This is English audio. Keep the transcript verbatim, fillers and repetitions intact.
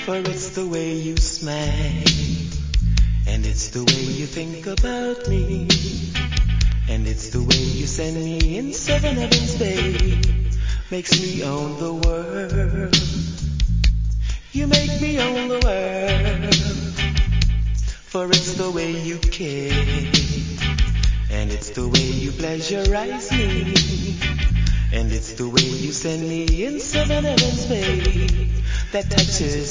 For it's the way you smile, and it's the way you think about me, and it's the way you send me in seven heavens, babe, makes me own the world. You make me own the world. For it's the way you care, and it's the way you pleasurize me, and it's the way you send me in seven heavens, babe, that touches